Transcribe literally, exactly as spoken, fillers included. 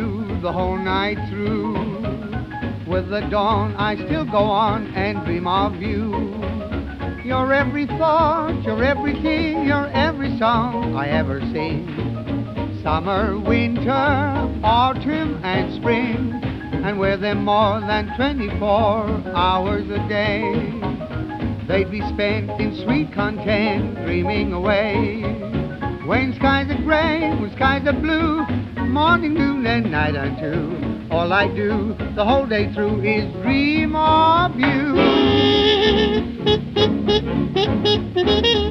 you the whole night through. With the dawn I still go on and dream of you. You're every thought, you're everything, you're every song I ever sing. Summer, winter, autumn and spring, and with them more than twenty-four hours a day, they'd be spent in sweet content, dreaming away. When skies are gray, when skies are blue, morning, noon and night unto, all I do the whole day through is dream of you.